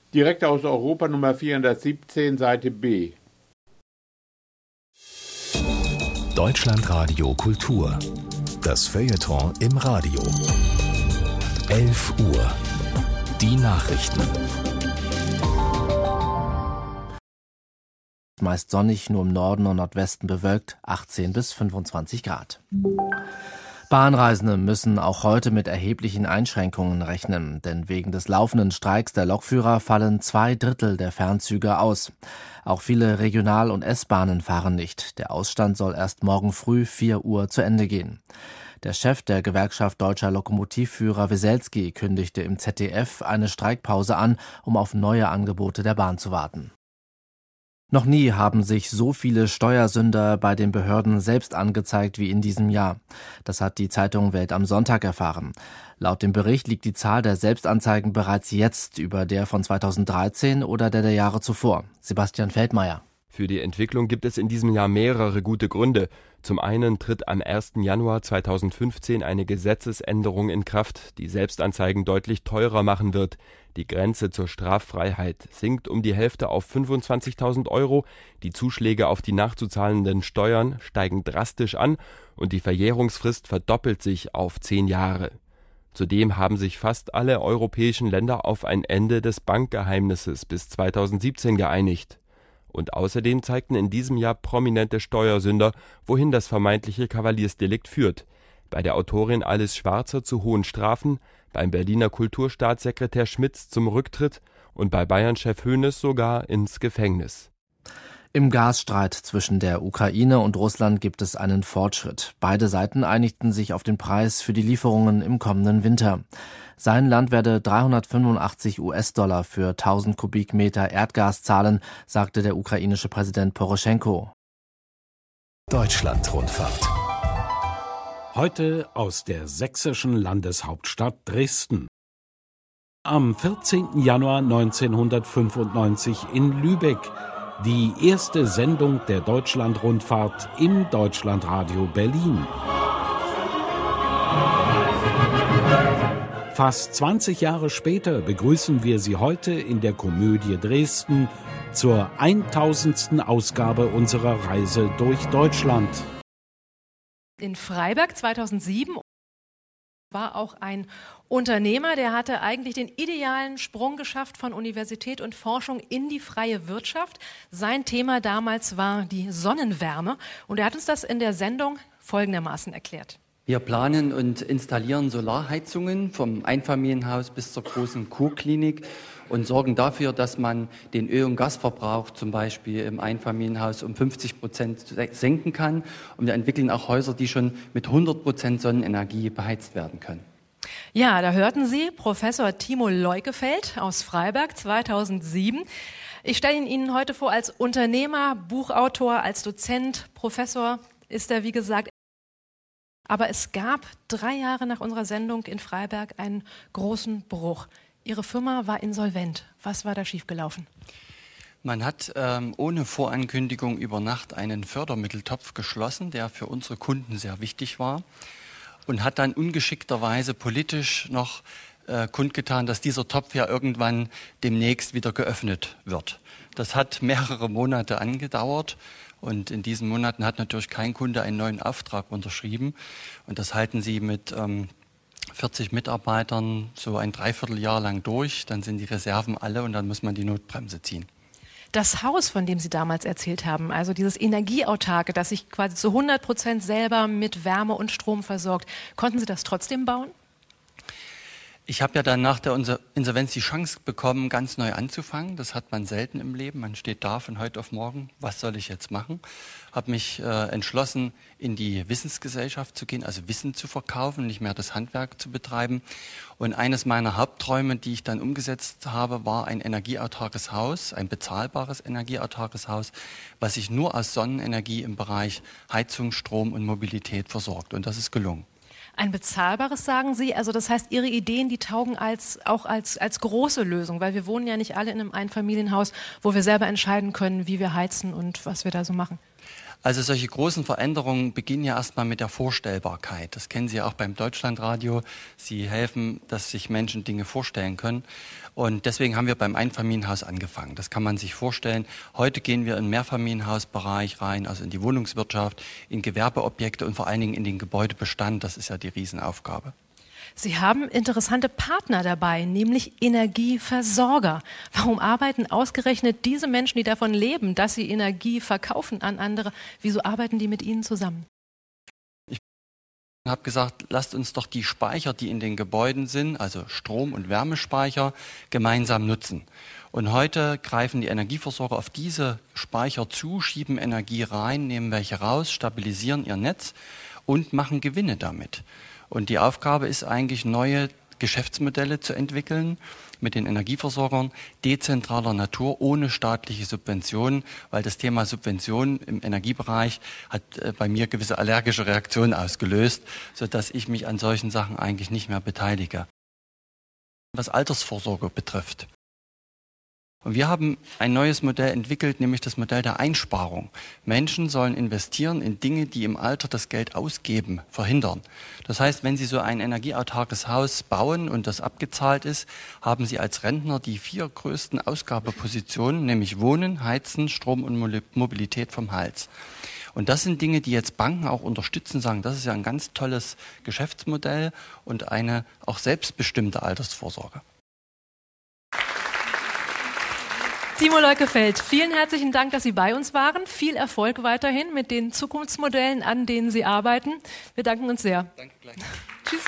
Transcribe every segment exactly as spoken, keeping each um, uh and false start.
Direkt aus Europa Nummer vierhundertsiebzehn, Seite B. Deutschlandradio Kultur. Das Feuilleton im Radio. elf Uhr. Die Nachrichten. Meist sonnig, nur im Norden und Nordwesten bewölkt, achtzehn bis fünfundzwanzig Grad. Bahnreisende müssen auch heute mit erheblichen Einschränkungen rechnen, denn wegen des laufenden Streiks der Lokführer fallen zwei Drittel der Fernzüge aus. Auch viele Regional- und S-Bahnen fahren nicht. Der Ausstand soll erst morgen früh vier Uhr zu Ende gehen. Der Chef der Gewerkschaft Deutscher Lokomotivführer Weselski kündigte im Z D F eine Streikpause an, um auf neue Angebote der Bahn zu warten. Noch nie haben sich so viele Steuersünder bei den Behörden selbst angezeigt wie in diesem Jahr. Das hat die Zeitung Welt am Sonntag erfahren. Laut dem Bericht liegt die Zahl der Selbstanzeigen bereits jetzt über der von zweitausenddreizehn oder der der Jahre zuvor. Sebastian Feldmayer. Für die Entwicklung gibt es in diesem Jahr mehrere gute Gründe. Zum einen tritt am ersten Januar zweitausendfünfzehn eine Gesetzesänderung in Kraft, die Selbstanzeigen deutlich teurer machen wird. Die Grenze zur Straffreiheit sinkt um die Hälfte auf fünfundzwanzigtausend Euro, die Zuschläge auf die nachzuzahlenden Steuern steigen drastisch an und die Verjährungsfrist verdoppelt sich auf zehn Jahre. Zudem haben sich fast alle europäischen Länder auf ein Ende des Bankgeheimnisses bis zweitausendsiebzehn geeinigt. Und außerdem zeigten in diesem Jahr prominente Steuersünder, wohin das vermeintliche Kavaliersdelikt führt. Bei der Autorin Alice Schwarzer zu hohen Strafen, beim Berliner Kulturstaatssekretär Schmitz zum Rücktritt und bei Bayern-Chef Hoeneß sogar ins Gefängnis. Im Gasstreit zwischen der Ukraine und Russland gibt es einen Fortschritt. Beide Seiten einigten sich auf den Preis für die Lieferungen im kommenden Winter. Sein Land werde dreihundertfünfundachtzig US-Dollar für tausend Kubikmeter Erdgas zahlen, sagte der ukrainische Präsident Poroschenko. Deutschlandrundfahrt. Heute aus der sächsischen Landeshauptstadt Dresden. Am vierzehnten Januar neunzehnhundertfünfundneunzig in Lübeck. Die erste Sendung der Deutschlandrundfahrt im Deutschlandradio Berlin. Fast zwanzig Jahre später begrüßen wir Sie heute in der Komödie Dresden zur tausendsten Ausgabe unserer Reise durch Deutschland. In Freiberg zweitausendsieben war auch ein Unternehmer, der hatte eigentlich den idealen Sprung geschafft von Universität und Forschung in die freie Wirtschaft. Sein Thema damals war die Sonnenwärme und er hat uns das in der Sendung folgendermaßen erklärt. Wir planen und installieren Solarheizungen vom Einfamilienhaus bis zur großen Kurklinik und sorgen dafür, dass man den Öl- und Gasverbrauch zum Beispiel im Einfamilienhaus um fünfzig Prozent senken kann. Und wir entwickeln auch Häuser, die schon mit hundert Prozent Sonnenenergie beheizt werden können. Ja, da hörten Sie Professor Timo Leukefeld aus Freiberg zweitausendsieben. Ich stelle ihn Ihnen heute vor als Unternehmer, Buchautor, als Dozent, Professor ist er, wie gesagt. Aber es gab drei Jahre nach unserer Sendung in Freiberg einen großen Bruch. Ihre Firma war insolvent. Was war da schiefgelaufen? Man hat ähm, ohne Vorankündigung über Nacht einen Fördermitteltopf geschlossen, der für unsere Kunden sehr wichtig war, und hat dann ungeschickterweise politisch noch äh, kundgetan, dass dieser Topf ja irgendwann demnächst wieder geöffnet wird. Das hat mehrere Monate angedauert. Und in diesen Monaten hat natürlich kein Kunde einen neuen Auftrag unterschrieben. Und das halten sie mit ähm, vierzig Mitarbeitern so ein Dreivierteljahr lang durch. Dann sind die Reserven alle und dann muss man die Notbremse ziehen. Das Haus, von dem Sie damals erzählt haben, also dieses Energieautarke, das sich quasi zu hundert Prozent selber mit Wärme und Strom versorgt, konnten Sie das trotzdem bauen? Ich habe ja dann nach der Insolvenz die Chance bekommen, ganz neu anzufangen. Das hat man selten im Leben. Man steht da von heute auf morgen. Was soll ich jetzt machen? Habe mich äh, entschlossen, in die Wissensgesellschaft zu gehen, also Wissen zu verkaufen, nicht mehr das Handwerk zu betreiben. Und eines meiner Hauptträume, die ich dann umgesetzt habe, war ein energieautarkes Haus, ein bezahlbares energieautarkes Haus, was sich nur aus Sonnenenergie im Bereich Heizung, Strom und Mobilität versorgt. Und das ist gelungen. Ein bezahlbares, sagen Sie? Also das heißt, Ihre Ideen, die taugen als, auch als, als große Lösung, weil wir wohnen ja nicht alle in einem Einfamilienhaus, wo wir selber entscheiden können, wie wir heizen und was wir da so machen. Also solche großen Veränderungen beginnen ja erstmal mit der Vorstellbarkeit. Das kennen Sie ja auch beim Deutschlandradio. Sie helfen, dass sich Menschen Dinge vorstellen können. Und deswegen haben wir beim Einfamilienhaus angefangen. Das kann man sich vorstellen. Heute gehen wir in den Mehrfamilienhausbereich rein, also in die Wohnungswirtschaft, in Gewerbeobjekte und vor allen Dingen in den Gebäudebestand. Das ist ja die Riesenaufgabe. Sie haben interessante Partner dabei, nämlich Energieversorger. Warum arbeiten ausgerechnet diese Menschen, die davon leben, dass sie Energie verkaufen an andere, wieso arbeiten die mit Ihnen zusammen? Ich habe gesagt, lasst uns doch die Speicher, die in den Gebäuden sind, also Strom- und Wärmespeicher, gemeinsam nutzen. Und heute greifen die Energieversorger auf diese Speicher zu, schieben Energie rein, nehmen welche raus, stabilisieren ihr Netz und machen Gewinne damit. Und die Aufgabe ist eigentlich, neue Geschäftsmodelle zu entwickeln mit den Energieversorgern, dezentraler Natur, ohne staatliche Subventionen, weil das Thema Subventionen im Energiebereich hat bei mir gewisse allergische Reaktionen ausgelöst, sodass ich mich an solchen Sachen eigentlich nicht mehr beteilige. Was Altersvorsorge betrifft. Und wir haben ein neues Modell entwickelt, nämlich das Modell der Einsparung. Menschen sollen investieren in Dinge, die im Alter das Geld ausgeben verhindern. Das heißt, wenn Sie so ein energieautarkes Haus bauen und das abgezahlt ist, haben Sie als Rentner die vier größten Ausgabepositionen, nämlich Wohnen, Heizen, Strom und Mobilität vom Hals. Und das sind Dinge, die jetzt Banken auch unterstützen, sagen, das ist ja ein ganz tolles Geschäftsmodell und eine auch selbstbestimmte Altersvorsorge. Timo Leukefeld, vielen herzlichen Dank, dass Sie bei uns waren. Viel Erfolg weiterhin mit den Zukunftsmodellen, an denen Sie arbeiten. Wir danken uns sehr. Danke gleich. Tschüss.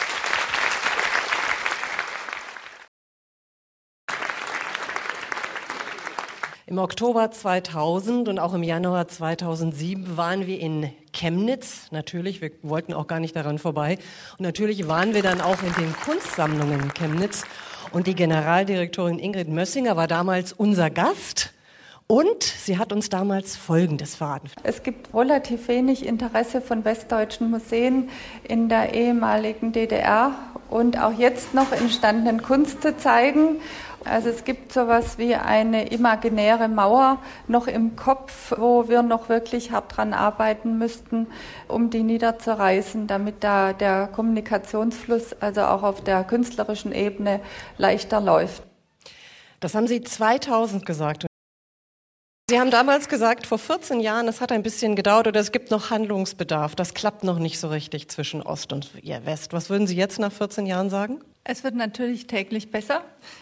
Im Oktober zweitausend und auch im Januar zweitausendsieben waren wir in Chemnitz. Natürlich, wir wollten auch gar nicht daran vorbei. Und natürlich waren wir dann auch in den Kunstsammlungen in Chemnitz. Und die Generaldirektorin Ingrid Mössinger war damals unser Gast. Und sie hat uns damals Folgendes verraten. Es gibt relativ wenig Interesse von westdeutschen Museen in der ehemaligen D D R und auch jetzt noch entstandenen Kunst zu zeigen. Also es gibt sowas wie eine imaginäre Mauer noch im Kopf, wo wir noch wirklich hart dran arbeiten müssten, um die niederzureißen, damit da der Kommunikationsfluss, also auch auf der künstlerischen Ebene, leichter läuft. Das haben Sie zweitausend gesagt. Sie haben damals gesagt, vor vierzehn Jahren, es hat ein bisschen gedauert oder es gibt noch Handlungsbedarf. Das klappt noch nicht so richtig zwischen Ost und West. Was würden Sie jetzt nach vierzehn Jahren sagen? Es wird natürlich täglich besser.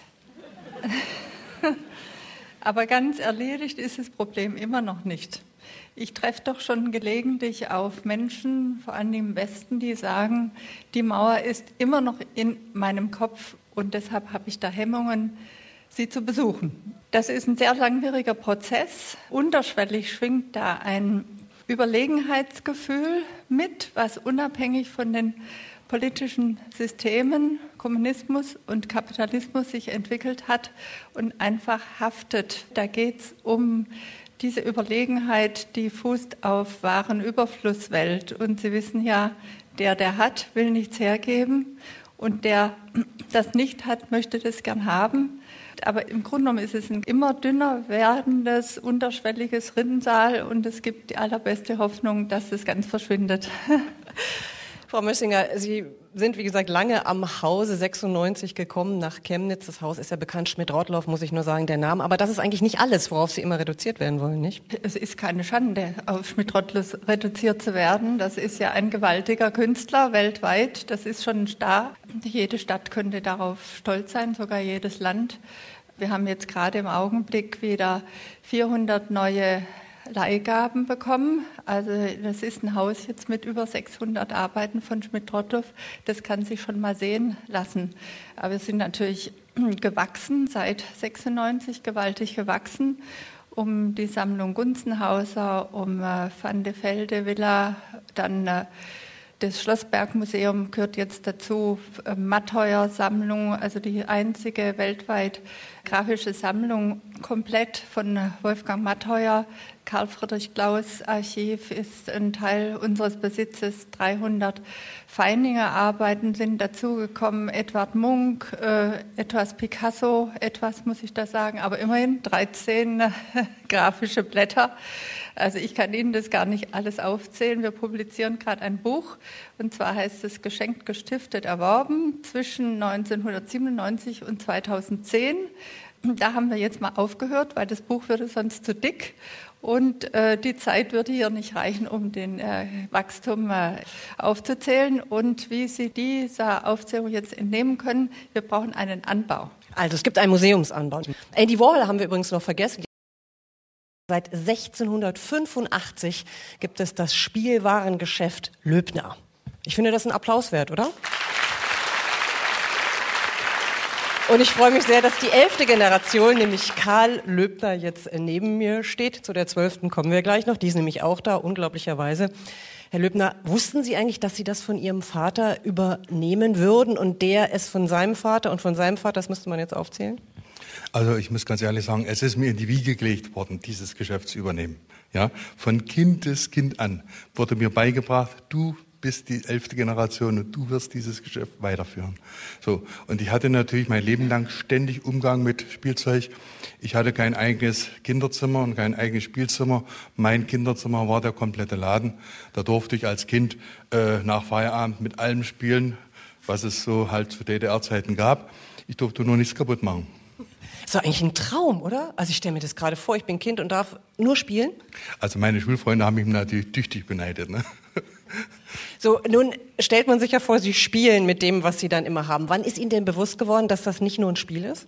Aber ganz erledigt ist das Problem immer noch nicht. Ich treffe doch schon gelegentlich auf Menschen, vor allem im Westen, die sagen, die Mauer ist immer noch in meinem Kopf und deshalb habe ich da Hemmungen, sie zu besuchen. Das ist ein sehr langwieriger Prozess. Unterschwellig schwingt da ein Überlegenheitsgefühl mit, was unabhängig von den politischen Systemen, Kommunismus und Kapitalismus sich entwickelt hat und einfach haftet. Da geht es um diese Überlegenheit, die fußt auf Warenüberflusswelt. Und Sie wissen ja, der, der hat, will nichts hergeben und der das nicht hat, möchte das gern haben. Aber im Grunde genommen ist es ein immer dünner werdendes, unterschwelliges Rinnsal und es gibt die allerbeste Hoffnung, dass es ganz verschwindet. Frau Mössinger, Sie sind, wie gesagt, lange am Hause sechsundneunzig gekommen nach Chemnitz. Das Haus ist ja bekannt, Schmidt-Rottluff, muss ich nur sagen, der Name. Aber das ist eigentlich nicht alles, worauf Sie immer reduziert werden wollen, nicht? Es ist keine Schande, auf Schmidt-Rottluff reduziert zu werden. Das ist ja ein gewaltiger Künstler weltweit. Das ist schon da. Jede Stadt könnte darauf stolz sein, sogar jedes Land. Wir haben jetzt gerade im Augenblick wieder vierhundert neue Leihgaben bekommen. Also das ist ein Haus jetzt mit über sechshundert Arbeiten von Schmidt-Rottluff. Das kann sich schon mal sehen lassen. Aber wir sind natürlich gewachsen, seit sechsundneunzig gewaltig gewachsen, um die Sammlung Gunzenhauser, um äh, Van de Velde Villa, dann äh, das Schlossbergmuseum gehört jetzt dazu, äh, Matheuer-Sammlung, also die einzige weltweit grafische Sammlung komplett von Wolfgang Matheuer, Karl Friedrich Klaus Archiv ist ein Teil unseres Besitzes. dreihundert Feininger-Arbeiten sind dazugekommen, Edvard Munch, äh, etwas Picasso, etwas muss ich da sagen, aber immerhin dreizehn äh, grafische Blätter. Also ich kann Ihnen das gar nicht alles aufzählen. Wir publizieren gerade ein Buch, und zwar heißt es Geschenkt, gestiftet, erworben zwischen neunzehnhundertsiebenundneunzig und zweitausendzehn. Da haben wir jetzt mal aufgehört, weil das Buch würde sonst zu dick und äh, die Zeit würde hier nicht reichen, um den äh, Wachstum äh, aufzuzählen. Und wie Sie dieser Aufzählung jetzt entnehmen können, wir brauchen einen Anbau. Also es gibt einen Museumsanbau. Andy Warhol haben wir übrigens noch vergessen. Seit sechzehnhundertfünfundachtzig gibt es das Spielwarengeschäft Löbner. Ich finde das ein Applaus wert, oder? Und ich freue mich sehr, dass die elfte Generation, nämlich Karl Löbner, jetzt neben mir steht. Zu der zwölften kommen wir gleich noch. Die ist nämlich auch da, unglaublicherweise. Herr Löbner, wussten Sie eigentlich, dass Sie das von Ihrem Vater übernehmen würden und der es von seinem Vater und von seinem Vater, das müsste man jetzt aufzählen? Also ich muss ganz ehrlich sagen, es ist mir in die Wiege gelegt worden, dieses Geschäft zu übernehmen. Ja, von Kindeskind an wurde mir beigebracht, du bist die elfte Generation und du wirst dieses Geschäft weiterführen. So, und ich hatte natürlich mein Leben lang ständig Umgang mit Spielzeug. Ich hatte kein eigenes Kinderzimmer und kein eigenes Spielzimmer. Mein Kinderzimmer war der komplette Laden. Da durfte ich als Kind äh, nach Feierabend mit allem spielen, was es so halt zu D D R-Zeiten gab. Ich durfte nur nichts kaputt machen. Das ist doch eigentlich ein Traum, oder? Also ich stelle mir das gerade vor, ich bin Kind und darf nur spielen. Also meine Schulfreunde haben mich natürlich tüchtig beneidet, ne? So, nun stellt man sich ja vor, Sie spielen mit dem, was Sie dann immer haben. Wann ist Ihnen denn bewusst geworden, dass das nicht nur ein Spiel ist?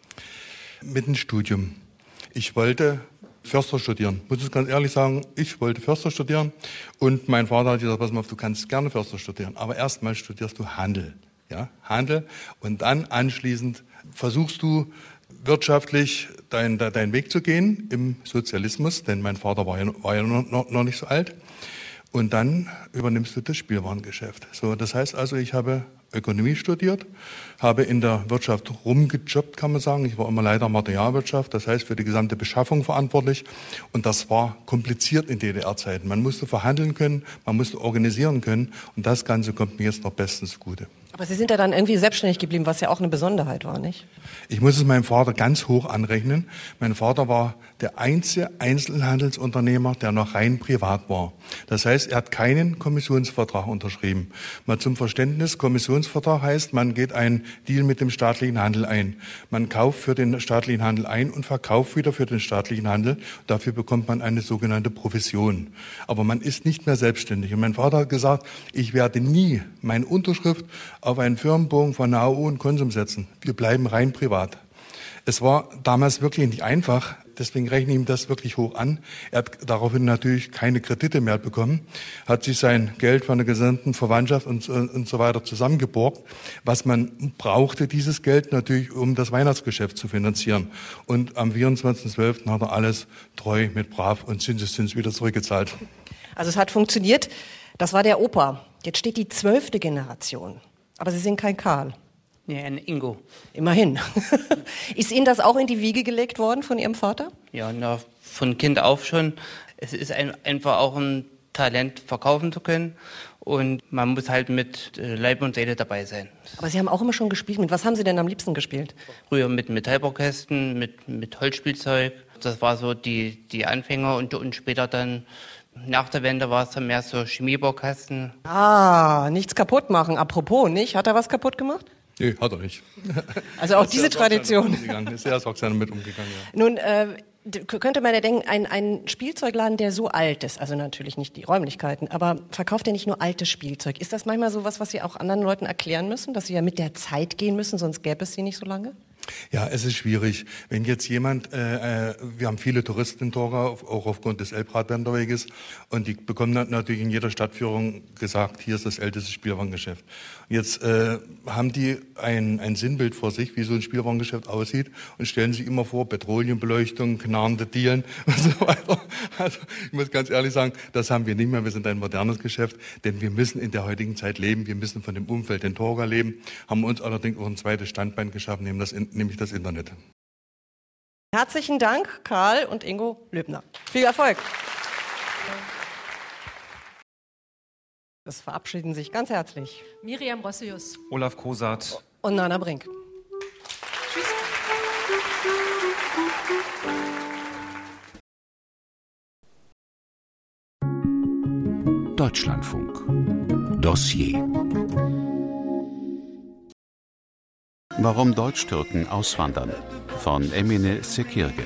Mit dem Studium. Ich wollte Förster studieren. Muss ich ganz ehrlich sagen, ich wollte Förster studieren. Und mein Vater hat gesagt, pass mal auf, du kannst gerne Förster studieren. Aber erstmal studierst du Handel. Ja, Handel. Und dann anschließend versuchst du wirtschaftlich deinen dein Weg zu gehen im Sozialismus. Denn mein Vater war ja, war ja noch, noch nicht so alt. Und dann übernimmst du das Spielwarengeschäft. So, das heißt also, ich habe Ökonomie studiert, habe in der Wirtschaft rumgejobbt, kann man sagen. Ich war immer Leiter Materialwirtschaft, das heißt für die gesamte Beschaffung verantwortlich. Und das war kompliziert in D D R-Zeiten. Man musste verhandeln können, man musste organisieren können. Und das Ganze kommt mir jetzt noch bestens zugute. Aber Sie sind ja dann irgendwie selbstständig geblieben, was ja auch eine Besonderheit war, nicht? Ich muss es meinem Vater ganz hoch anrechnen. Mein Vater war der einzige Einzelhandelsunternehmer, der noch rein privat war. Das heißt, er hat keinen Kommissionsvertrag unterschrieben. Mal zum Verständnis, Kommissionsvertrag heißt, man geht einen Deal mit dem staatlichen Handel ein. Man kauft für den staatlichen Handel ein und verkauft wieder für den staatlichen Handel. Dafür bekommt man eine sogenannte Provision. Aber man ist nicht mehr selbstständig. Und mein Vater hat gesagt, ich werde nie meine Unterschrift auf einen Firmenbogen von A O und Konsum setzen. Wir bleiben rein privat. Es war damals wirklich nicht einfach, deswegen rechne ich ihm das wirklich hoch an. Er hat daraufhin natürlich keine Kredite mehr bekommen, hat sich sein Geld von der gesamten Verwandtschaft und, und so weiter zusammengeborgt, was man brauchte, dieses Geld natürlich, um das Weihnachtsgeschäft zu finanzieren. Und am vierundzwanzigsten zwölften hat er alles treu mit brav und Zinseszins wieder zurückgezahlt. Also es hat funktioniert. Das war der Opa. Jetzt steht die zwölfte Generation. Aber Sie sind kein Karl. Nee, ein Ingo. Immerhin. Ist Ihnen das auch in die Wiege gelegt worden von Ihrem Vater? Ja, na, von Kind auf schon. Es ist ein, einfach auch ein Talent, verkaufen zu können. Und man muss halt mit Leib und Seele dabei sein. Aber Sie haben auch immer schon gespielt. Mit was haben Sie denn am liebsten gespielt? Früher mit Metallbaukästen, mit, mit Holzspielzeug. Das war so die, die Anfänger und, und später dann... Nach der Wende war es dann mehr so Chemiebaukasten. Ah, nichts kaputt machen. Apropos, nicht? Hat er was kaputt gemacht? Nee, hat er nicht. Also auch diese Tradition. Ist sehr sorgsam mit umgegangen, ja. Nun, äh, könnte man ja denken, ein, ein Spielzeugladen, der so alt ist, also natürlich nicht die Räumlichkeiten, aber verkauft ja nicht nur altes Spielzeug. Ist das manchmal so was, was Sie auch anderen Leuten erklären müssen, dass sie ja mit der Zeit gehen müssen, sonst gäbe es sie nicht so lange? Ja, es ist schwierig. Wenn jetzt jemand, äh, wir haben viele Touristen in Torgau, auch aufgrund des Elbradwanderweges, und die bekommen dann natürlich in jeder Stadtführung gesagt, hier ist das älteste Spielwarengeschäft. Und jetzt äh, haben die ein, ein Sinnbild vor sich, wie so ein Spielwarengeschäft aussieht, und stellen sich immer vor, Petroleumbeleuchtung, knarrende Dielen und so weiter. Also ich muss ganz ehrlich sagen, das haben wir nicht mehr. Wir sind ein modernes Geschäft, denn wir müssen in der heutigen Zeit leben. Wir müssen von dem Umfeld in Torgau leben, haben uns allerdings auch ein zweites Standbein geschaffen, nämlich das, nämlich das Internet. Herzlichen Dank, Karl und Ingo Löbner. Viel Erfolg. Es verabschieden sich ganz herzlich Miriam Rossius, Olaf Kosat und Nana Brink. Tschüss. Deutschlandfunk. Dossier. Warum Deutschtürken auswandern? Von Emine Sekirge.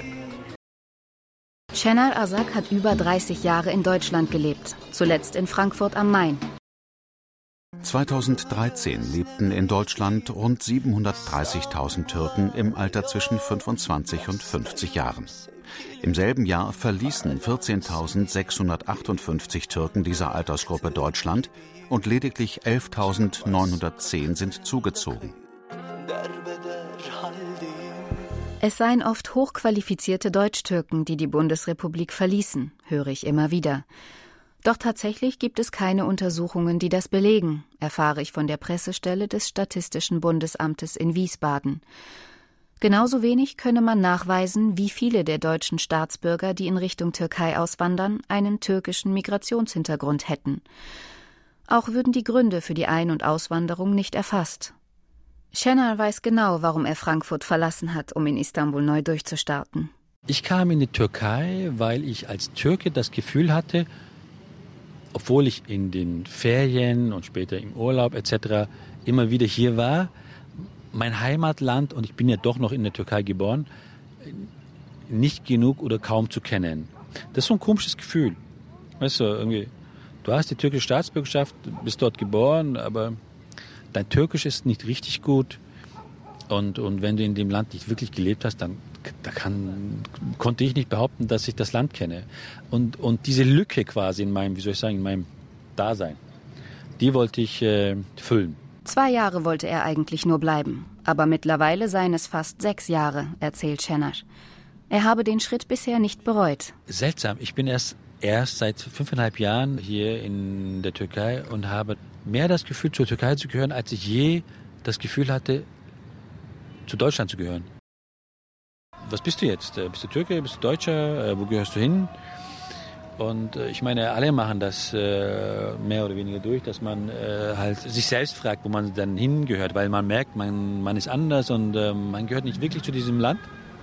Şener Asak hat über dreißig Jahre in Deutschland gelebt, zuletzt in Frankfurt am Main. zweitausenddreizehn lebten in Deutschland rund siebenhundertdreißigtausend Türken im Alter zwischen fünfundzwanzig und fünfzig Jahren. Im selben Jahr verließen vierzehntausendsechshundertachtundfünfzig Türken dieser Altersgruppe Deutschland und lediglich elftausendneunhundertzehn sind zugezogen. Es seien oft hochqualifizierte Deutschtürken, die die Bundesrepublik verließen, höre ich immer wieder. Doch tatsächlich gibt es keine Untersuchungen, die das belegen, erfahre ich von der Pressestelle des Statistischen Bundesamtes in Wiesbaden. Genauso wenig könne man nachweisen, wie viele der deutschen Staatsbürger, die in Richtung Türkei auswandern, einen türkischen Migrationshintergrund hätten. Auch würden die Gründe für die Ein- und Auswanderung nicht erfasst. Şener weiß genau, warum er Frankfurt verlassen hat, um in Istanbul neu durchzustarten. Ich kam in die Türkei, weil ich als Türke das Gefühl hatte, obwohl ich in den Ferien und später im Urlaub et cetera immer wieder hier war, mein Heimatland, und ich bin ja doch noch in der Türkei geboren, nicht genug oder kaum zu kennen. Das ist so ein komisches Gefühl. Weißt du, irgendwie, du hast die türkische Staatsbürgerschaft, bist dort geboren, aber dein Türkisch ist nicht richtig gut. Und, und wenn du in dem Land nicht wirklich gelebt hast, dann da kann, konnte ich nicht behaupten, dass ich das Land kenne. Und, und diese Lücke quasi in meinem, wie soll ich sagen, in meinem Dasein, die wollte ich äh, füllen. Zwei Jahre wollte er eigentlich nur bleiben, aber mittlerweile seien es fast sechs Jahre, erzählt Şener. Er habe den Schritt bisher nicht bereut. Seltsam, ich bin erst, erst seit fünfeinhalb Jahren hier in der Türkei und habe mehr das Gefühl, zur Türkei zu gehören, als ich je das Gefühl hatte, zu Deutschland zu gehören. Was bist du jetzt? Bist du Türke, bist du Deutscher, wo gehörst du hin? Und ich meine, alle machen das äh, mehr oder weniger durch, dass man äh, halt sich selbst fragt, wo man dann hingehört, weil man merkt, man, man ist anders und äh, man gehört nicht wirklich zu diesem Land.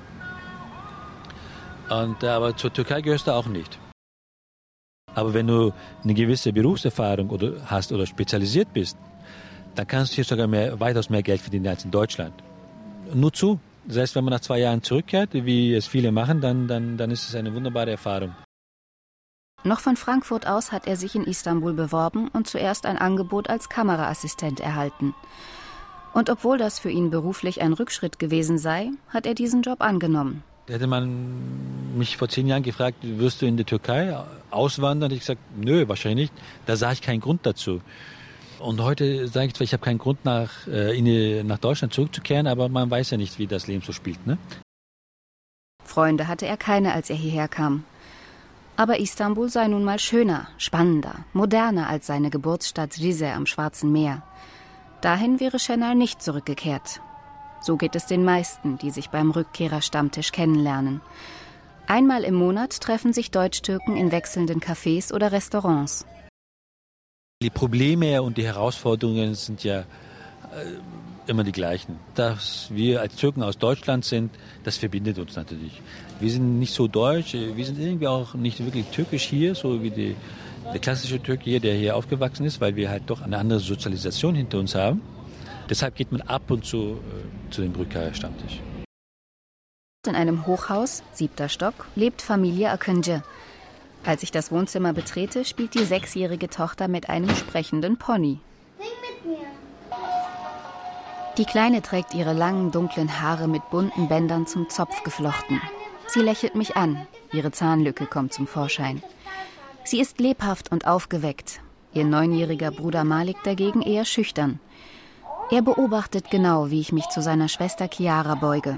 Und, äh, aber zur Türkei gehörst du auch nicht. Aber wenn du eine gewisse Berufserfahrung oder hast oder spezialisiert bist, dann kannst du hier sogar mehr, weitaus mehr Geld verdienen als in Deutschland. Nur zu. Das heißt, wenn man nach zwei Jahren zurückkehrt, wie es viele machen, dann, dann, dann ist es eine wunderbare Erfahrung. Noch von Frankfurt aus hat er sich in Istanbul beworben und zuerst ein Angebot als Kameraassistent erhalten. Und obwohl das für ihn beruflich ein Rückschritt gewesen sei, hat er diesen Job angenommen. Hätte man mich vor zehn Jahren gefragt, wirst du in die Türkei auswandern? Hätte ich gesagt, nö, wahrscheinlich nicht. Da sah ich keinen Grund dazu. Und heute sage ich zwar, ich habe keinen Grund, nach, äh, in die, nach Deutschland zurückzukehren, aber man weiß ja nicht, wie das Leben so spielt, ne? Freunde hatte er keine, als er hierher kam. Aber Istanbul sei nun mal schöner, spannender, moderner als seine Geburtsstadt Rize am Schwarzen Meer. Dahin wäre Şener nicht zurückgekehrt. So geht es den meisten, die sich beim Rückkehrerstammtisch kennenlernen. Einmal im Monat treffen sich Deutschtürken in wechselnden Cafés oder Restaurants. Die Probleme und die Herausforderungen sind ja äh, immer die gleichen. Dass wir als Türken aus Deutschland sind, das verbindet uns natürlich. Wir sind nicht so deutsch, wir sind irgendwie auch nicht wirklich türkisch hier, so wie die, der klassische Türke hier, der hier aufgewachsen ist, weil wir halt doch eine andere Sozialisation hinter uns haben. Deshalb geht man ab und zu äh, zu dem Rückkehrerstammtisch. In einem Hochhaus, siebter Stock, lebt Familie Akıncı. Als ich das Wohnzimmer betrete, spielt die sechsjährige Tochter mit einem sprechenden Pony. Sing mit mir. Die Kleine trägt ihre langen, dunklen Haare mit bunten Bändern zum Zopf geflochten. Sie lächelt mich an, ihre Zahnlücke kommt zum Vorschein. Sie ist lebhaft und aufgeweckt. Ihr neunjähriger Bruder Malik dagegen eher schüchtern. Er beobachtet genau, wie ich mich zu seiner Schwester Chiara beuge.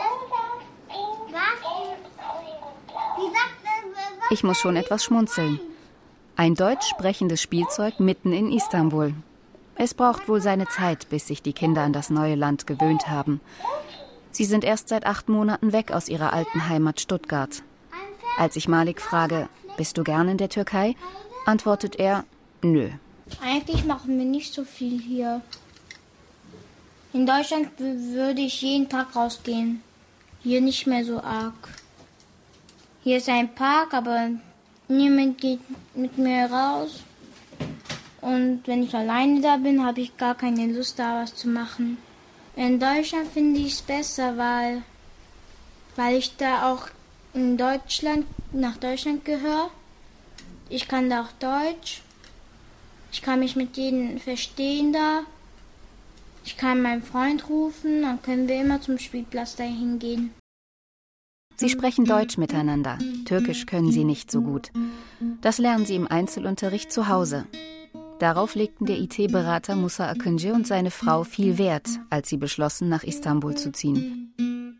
Ich muss schon etwas schmunzeln. Ein deutsch sprechendes Spielzeug mitten in Istanbul. Es braucht wohl seine Zeit, bis sich die Kinder an das neue Land gewöhnt haben. Sie sind erst seit acht Monaten weg aus ihrer alten Heimat Stuttgart. Als ich Malik frage, bist du gern in der Türkei, antwortet er, nö. Eigentlich machen wir nicht so viel hier. In Deutschland würde ich jeden Tag rausgehen. Hier nicht mehr so arg. Hier ist ein Park, aber niemand geht mit mir raus. Und wenn ich alleine da bin, habe ich gar keine Lust, da was zu machen. In Deutschland finde ich es besser, weil, weil ich da auch in Deutschland, nach Deutschland gehöre. Ich kann da auch Deutsch. Ich kann mich mit jedem verstehen da. Ich kann meinen Freund rufen, dann können wir immer zum Spielplatz dahin gehen. Sie sprechen Deutsch miteinander. Türkisch können sie nicht so gut. Das lernen sie im Einzelunterricht zu Hause. Darauf legten der I T-Berater Musa Akıncı und seine Frau viel Wert, als sie beschlossen, nach Istanbul zu ziehen.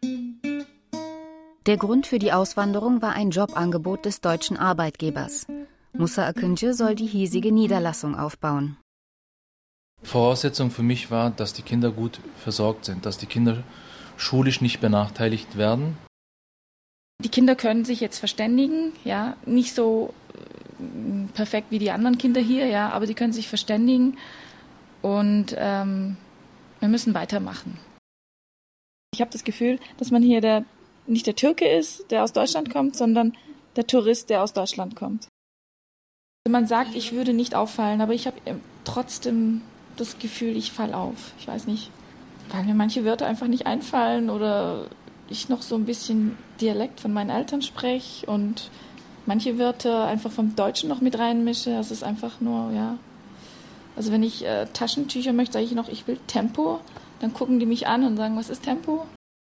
Der Grund für die Auswanderung war ein Jobangebot des deutschen Arbeitgebers. Musa Akıncı soll die hiesige Niederlassung aufbauen. Voraussetzung für mich war, dass die Kinder gut versorgt sind, dass die Kinder schulisch nicht benachteiligt werden. Die Kinder können sich jetzt verständigen, ja, nicht so perfekt wie die anderen Kinder hier, ja, aber die können sich verständigen und ähm, wir müssen weitermachen. Ich habe das Gefühl, dass man hier der, nicht der Türke ist, der aus Deutschland kommt, sondern der Tourist, der aus Deutschland kommt. Man sagt, ich würde nicht auffallen, aber ich habe trotzdem das Gefühl, ich falle auf. Ich weiß nicht, weil mir manche Wörter einfach nicht einfallen oder ich noch so ein bisschen Dialekt von meinen Eltern spreche und manche Wörter einfach vom Deutschen noch mit reinmische. Das ist einfach nur, ja. Also wenn ich äh, Taschentücher möchte, sage ich noch, ich will Tempo. Dann gucken die mich an und sagen, was ist Tempo?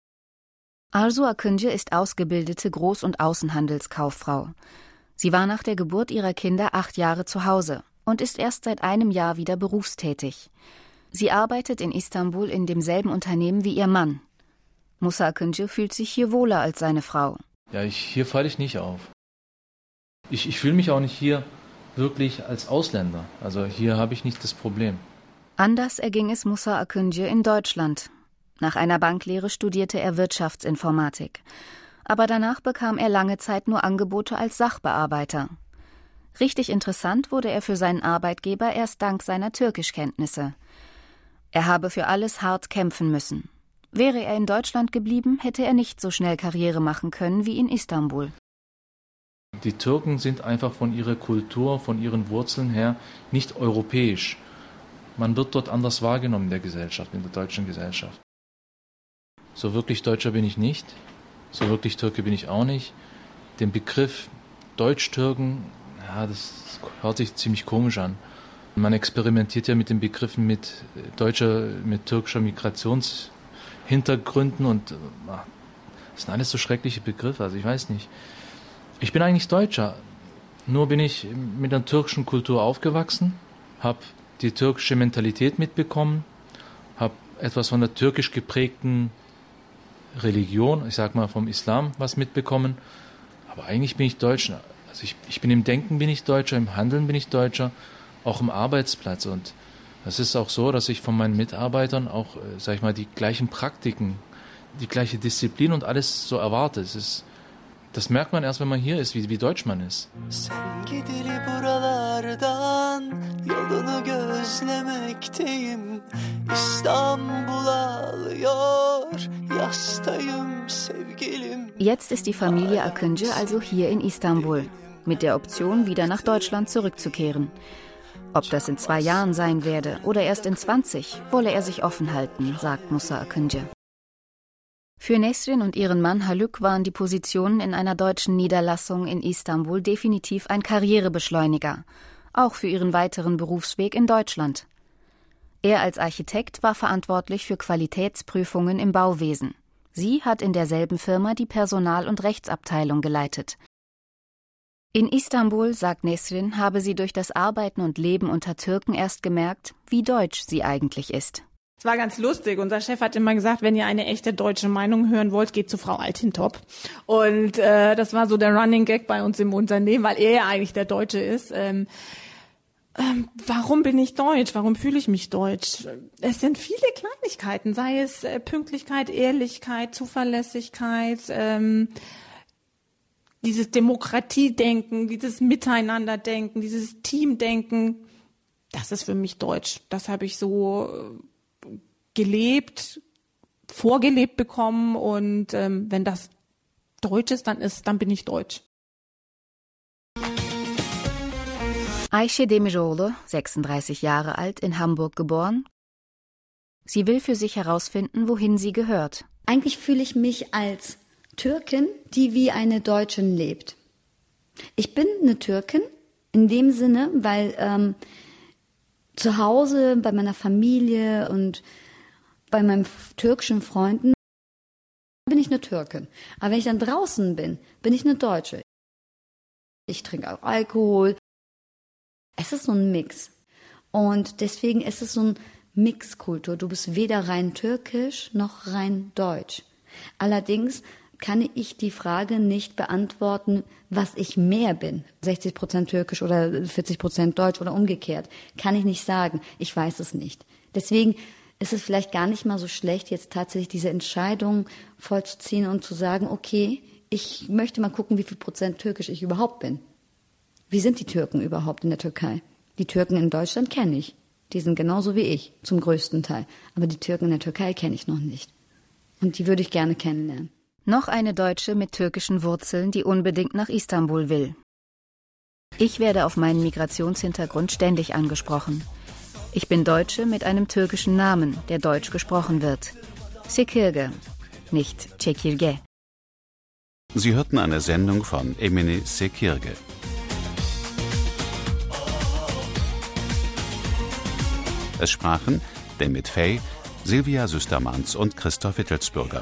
Arzu Akıncı ist ausgebildete Groß- und Außenhandelskauffrau. Sie war nach der Geburt ihrer Kinder acht Jahre zu Hause und ist erst seit einem Jahr wieder berufstätig. Sie arbeitet in Istanbul in demselben Unternehmen wie ihr Mann. Musa Akıncı fühlt sich hier wohler als seine Frau. Ja, ich, hier falle ich nicht auf. Ich, ich fühle mich auch nicht hier wirklich als Ausländer. Also hier habe ich nicht das Problem. Anders erging es Musa Akıncı in Deutschland. Nach einer Banklehre studierte er Wirtschaftsinformatik. Aber danach bekam er lange Zeit nur Angebote als Sachbearbeiter. Richtig interessant wurde er für seinen Arbeitgeber erst dank seiner Türkischkenntnisse. Er habe für alles hart kämpfen müssen. Wäre er in Deutschland geblieben, hätte er nicht so schnell Karriere machen können wie in Istanbul. Die Türken sind einfach von ihrer Kultur, von ihren Wurzeln her nicht europäisch. Man wird dort anders wahrgenommen in der Gesellschaft, in der deutschen Gesellschaft. So wirklich Deutscher bin ich nicht. So wirklich Türke bin ich auch nicht. Den Begriff Deutsch-Türken, ja, das hört sich ziemlich komisch an. Man experimentiert ja mit den Begriffen mit deutscher, mit türkischer Migrationshintergründen und ach, das sind alles so schreckliche Begriffe, also ich weiß nicht. Ich bin eigentlich Deutscher, nur bin ich mit der türkischen Kultur aufgewachsen, habe die türkische Mentalität mitbekommen, habe etwas von der türkisch geprägten Religion, ich sag mal vom Islam, was mitbekommen. Aber eigentlich bin ich Deutscher. Also ich, ich bin im Denken bin ich Deutscher, im Handeln bin ich Deutscher, auch im Arbeitsplatz. Und es ist auch so, dass ich von meinen Mitarbeitern auch, sag ich mal, die gleichen Praktiken, die gleiche Disziplin und alles so erwarte. Es ist, das merkt man erst, wenn man hier ist, wie, wie deutsch man ist. Yolunu gözlemekteyim, İstanbul ağlıyor, yastayım sevgilim. Jetzt ist die Familie Akıncı also hier in Istanbul, mit der Option, wieder nach Deutschland zurückzukehren. Ob das in zwei Jahren sein werde oder erst in zwanzig, wolle er sich offen halten, sagt Musa Akıncı. Für Nesrin und ihren Mann Haluk waren die Positionen in einer deutschen Niederlassung in Istanbul definitiv ein Karrierebeschleuniger, auch für ihren weiteren Berufsweg in Deutschland. Er als Architekt war verantwortlich für Qualitätsprüfungen im Bauwesen. Sie hat in derselben Firma die Personal- und Rechtsabteilung geleitet. In Istanbul, sagt Nesrin, habe sie durch das Arbeiten und Leben unter Türken erst gemerkt, wie deutsch sie eigentlich ist. Es war ganz lustig. Unser Chef hat immer gesagt, wenn ihr eine echte deutsche Meinung hören wollt, geht zu Frau Altintop. Und äh, das war so der Running Gag bei uns im Unternehmen, weil er ja eigentlich der Deutsche ist. Ähm, ähm, warum bin ich deutsch? Warum fühle ich mich deutsch? Es sind viele Kleinigkeiten, sei es äh, Pünktlichkeit, Ehrlichkeit, Zuverlässigkeit, ähm, dieses Demokratiedenken, dieses Miteinanderdenken, dieses Teamdenken. Das ist für mich deutsch. Das habe ich so äh, gelebt, vorgelebt bekommen und ähm, wenn das deutsch ist, dann ist, dann bin ich deutsch. Ayşe Demiroğlu, sechsunddreißig Jahre alt, in Hamburg geboren. Sie will für sich herausfinden, wohin sie gehört. Eigentlich fühle ich mich als Türkin, die wie eine Deutsche lebt. Ich bin eine Türkin in dem Sinne, weil ähm, zu Hause bei meiner Familie und bei meinen türkischen Freunden bin ich eine Türkin. Aber wenn ich dann draußen bin, bin ich eine Deutsche. Ich trinke auch Alkohol. Es ist so ein Mix. Und deswegen ist es so ein Mixkultur. Du bist weder rein türkisch noch rein deutsch. Allerdings kann ich die Frage nicht beantworten, was ich mehr bin. sechzig Prozent türkisch oder vierzig Prozent deutsch oder umgekehrt. Kann ich nicht sagen. Ich weiß es nicht. Deswegen ist es vielleicht gar nicht mal so schlecht, jetzt tatsächlich diese Entscheidung vollzuziehen und zu sagen, okay, ich möchte mal gucken, wie viel Prozent türkisch ich überhaupt bin. Wie sind die Türken überhaupt in der Türkei? Die Türken in Deutschland kenne ich. Die sind genauso wie ich, zum größten Teil. Aber die Türken in der Türkei kenne ich noch nicht. Und die würde ich gerne kennenlernen. Noch eine Deutsche mit türkischen Wurzeln, die unbedingt nach Istanbul will. Ich werde auf meinen Migrationshintergrund ständig angesprochen. Ich bin Deutsche mit einem türkischen Namen, der deutsch gesprochen wird. Sekirge, nicht Çekirge. Sie hörten eine Sendung von Emine Sekirge. Es sprachen Demit Fey, Silvia Süstermanns und Christoph Wittelsbürger.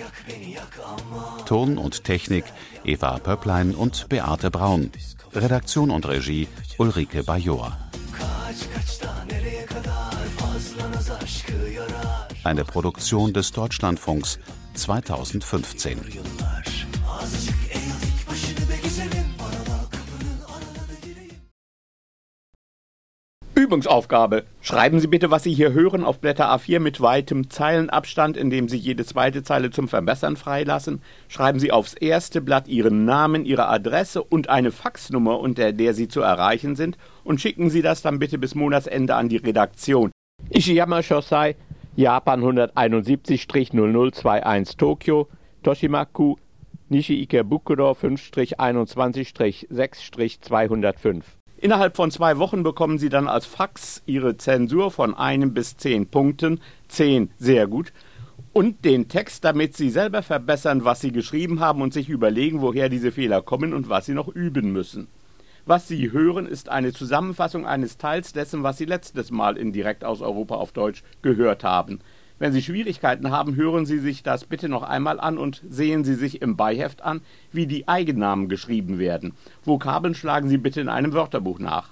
Ton und Technik Eva Pöpplein und Beate Braun. Redaktion und Regie Ulrike Bajor. Eine Produktion des Deutschlandfunks zweitausendfünfzehn. Übungsaufgabe. Schreiben Sie bitte, was Sie hier hören, auf Blätter A vier mit weitem Zeilenabstand, indem Sie jede zweite Zeile zum Verbessern freilassen. Schreiben Sie aufs erste Blatt Ihren Namen, Ihre Adresse und eine Faxnummer, unter der Sie zu erreichen sind, und schicken Sie das dann bitte bis Monatsende an die Redaktion. Ishiyama Shosai, Japan hunderteinundsiebzig null null einundzwanzig Tokio, Toshimaku, Nishi-Ikebukuro fünf einundzwanzig sechs zweihundertfünf. Innerhalb von zwei Wochen bekommen Sie dann als Fax Ihre Zensur von einem bis zehn Punkten, zehn sehr gut, und den Text, damit Sie selber verbessern, was Sie geschrieben haben und sich überlegen, woher diese Fehler kommen und was Sie noch üben müssen. Was Sie hören, ist eine Zusammenfassung eines Teils dessen, was Sie letztes Mal in Direkt aus Europa auf Deutsch gehört haben. Wenn Sie Schwierigkeiten haben, hören Sie sich das bitte noch einmal an und sehen Sie sich im Beiheft an, wie die Eigennamen geschrieben werden. Vokabeln schlagen Sie bitte in einem Wörterbuch nach.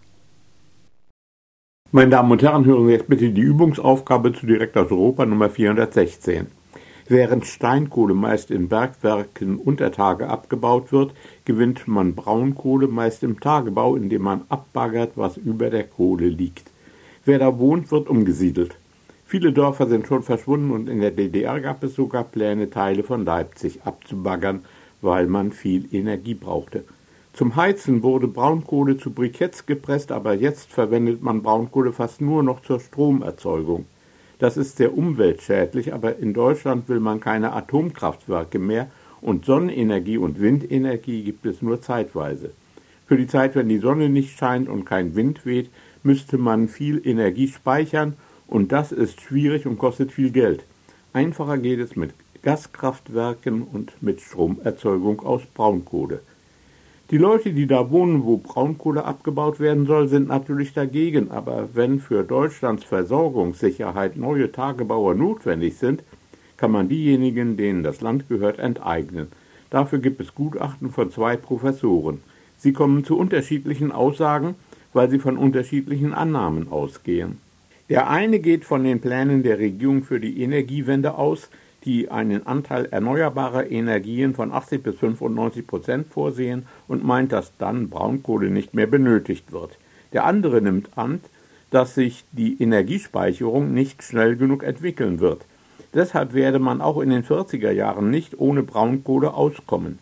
Meine Damen und Herren, hören Sie jetzt bitte die Übungsaufgabe zu Direkt aus Europa Nummer vierhundertsechzehn. Während Steinkohle meist in Bergwerken unter Tage abgebaut wird, gewinnt man Braunkohle meist im Tagebau, indem man abbaggert, was über der Kohle liegt. Wer da wohnt, wird umgesiedelt. Viele Dörfer sind schon verschwunden und in der D D R gab es sogar Pläne, Teile von Leipzig abzubaggern, weil man viel Energie brauchte. Zum Heizen wurde Braunkohle zu Briketts gepresst, aber jetzt verwendet man Braunkohle fast nur noch zur Stromerzeugung. Das ist sehr umweltschädlich, aber in Deutschland will man keine Atomkraftwerke mehr und Sonnenenergie und Windenergie gibt es nur zeitweise. Für die Zeit, wenn die Sonne nicht scheint und kein Wind weht, müsste man viel Energie speichern, und das ist schwierig und kostet viel Geld. Einfacher geht es mit Gaskraftwerken und mit Stromerzeugung aus Braunkohle. Die Leute, die da wohnen, wo Braunkohle abgebaut werden soll, sind natürlich dagegen, aber wenn für Deutschlands Versorgungssicherheit neue Tagebauer notwendig sind, kann man diejenigen, denen das Land gehört, enteignen. Dafür gibt es Gutachten von zwei Professoren. Sie kommen zu unterschiedlichen Aussagen, weil sie von unterschiedlichen Annahmen ausgehen. Der eine geht von den Plänen der Regierung für die Energiewende aus, die einen Anteil erneuerbarer Energien von achtzig bis fünfundneunzig Prozent vorsehen und meint, dass dann Braunkohle nicht mehr benötigt wird. Der andere nimmt an, dass sich die Energiespeicherung nicht schnell genug entwickeln wird. Deshalb werde man auch in den vierziger Jahren nicht ohne Braunkohle auskommen.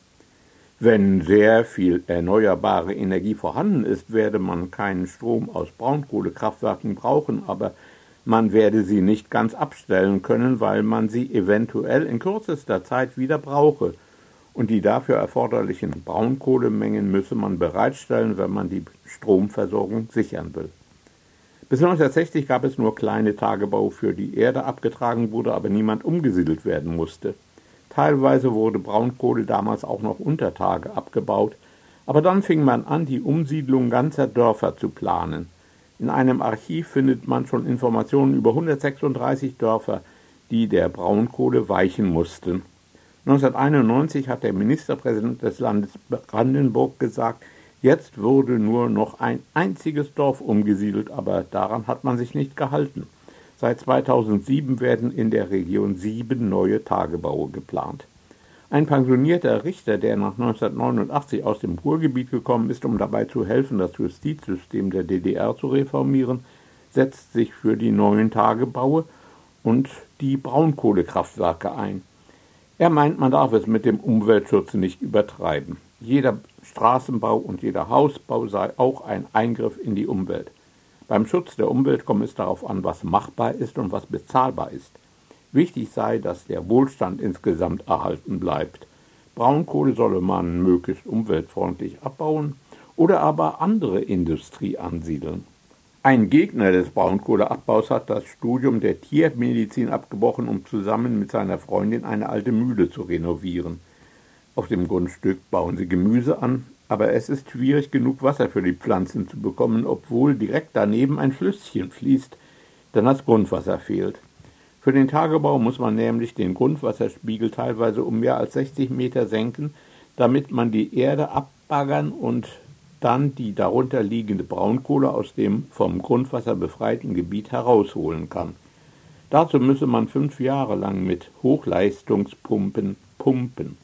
Wenn sehr viel erneuerbare Energie vorhanden ist, werde man keinen Strom aus Braunkohlekraftwerken brauchen, aber man werde sie nicht ganz abstellen können, weil man sie eventuell in kürzester Zeit wieder brauche. Und die dafür erforderlichen Braunkohlemengen müsse man bereitstellen, wenn man die Stromversorgung sichern will. Bis neunzehnhundertsechzig gab es nur kleine Tagebaue, für die Erde abgetragen wurde, aber niemand umgesiedelt werden musste. Teilweise wurde Braunkohle damals auch noch unter Tage abgebaut, aber dann fing man an, die Umsiedlung ganzer Dörfer zu planen. In einem Archiv findet man schon Informationen über hundertsechsunddreißig Dörfer, die der Braunkohle weichen mussten. neunzehnhunderteinundneunzig hat der Ministerpräsident des Landes Brandenburg gesagt, jetzt wurde nur noch ein einziges Dorf umgesiedelt, aber daran hat man sich nicht gehalten. Seit zweitausendsieben werden in der Region sieben neue Tagebaue geplant. Ein pensionierter Richter, der nach neunzehnhundertneunundachtzig aus dem Ruhrgebiet gekommen ist, um dabei zu helfen, das Justizsystem der D D R zu reformieren, setzt sich für die neuen Tagebaue und die Braunkohlekraftwerke ein. Er meint, man darf es mit dem Umweltschutz nicht übertreiben. Jeder Straßenbau und jeder Hausbau sei auch ein Eingriff in die Umwelt. Beim Schutz der Umwelt kommt es darauf an, was machbar ist und was bezahlbar ist. Wichtig sei, dass der Wohlstand insgesamt erhalten bleibt. Braunkohle solle man möglichst umweltfreundlich abbauen oder aber andere Industrie ansiedeln. Ein Gegner des Braunkohleabbaus hat das Studium der Tiermedizin abgebrochen, um zusammen mit seiner Freundin eine alte Mühle zu renovieren. Auf dem Grundstück bauen sie Gemüse an, aber es ist schwierig genug, Wasser für die Pflanzen zu bekommen, obwohl direkt daneben ein Flüsschen fließt, denn das Grundwasser fehlt. Für den Tagebau muss man nämlich den Grundwasserspiegel teilweise um mehr als sechzig Meter senken, damit man die Erde abbaggern und dann die darunter liegende Braunkohle aus dem vom Grundwasser befreiten Gebiet herausholen kann. Dazu müsse man fünf Jahre lang mit Hochleistungspumpen pumpen.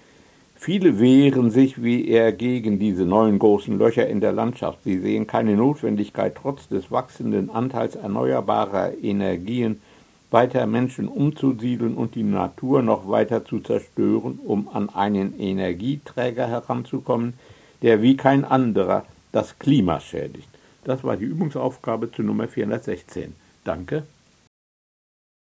Viele wehren sich wie er gegen diese neuen großen Löcher in der Landschaft. Sie sehen keine Notwendigkeit, trotz des wachsenden Anteils erneuerbarer Energien weiter Menschen umzusiedeln und die Natur noch weiter zu zerstören, um an einen Energieträger heranzukommen, der wie kein anderer das Klima schädigt. Das war die Übungsaufgabe zu Nummer vierhundertsechzehn. Danke.